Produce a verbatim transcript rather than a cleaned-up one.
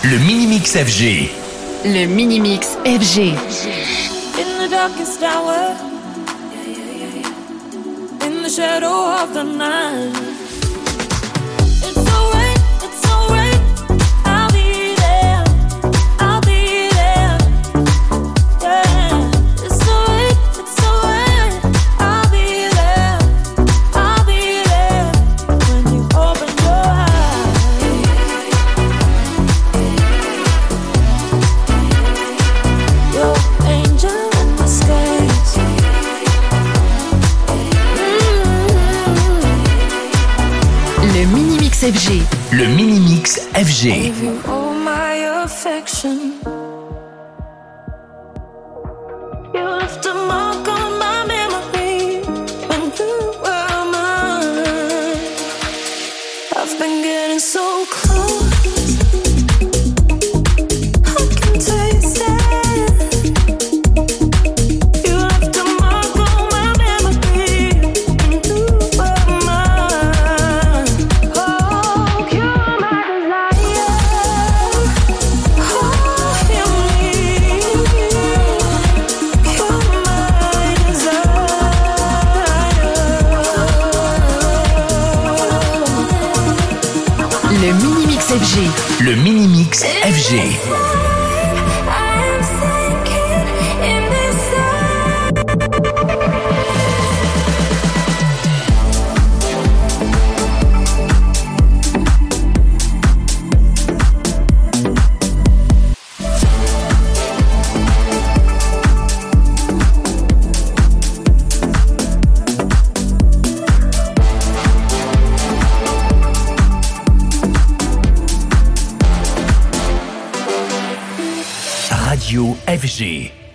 Le Mini-Mix F G. Le Mini-Mix F G. In the darkest hour, in the shadow of the night. It's alright, it's alright. I'll be there, I'll be there. Yeah, it's alright, it's alright. I'll be there, I'll be there when you open your eyes. Your angel in disguise. Le Mini-Mix F G. Le Mini-Mix F G. Give you all my affection. You left a mark on my memory when you were mine. I've been getting so close. I can taste it. You left a mark on my memory when you were mine. Oh, you're my desire. Oh, you're me. You're my desire. Le Mini-Mix F G. Le Mini-Mix F G. I am sinking in this Radio F G.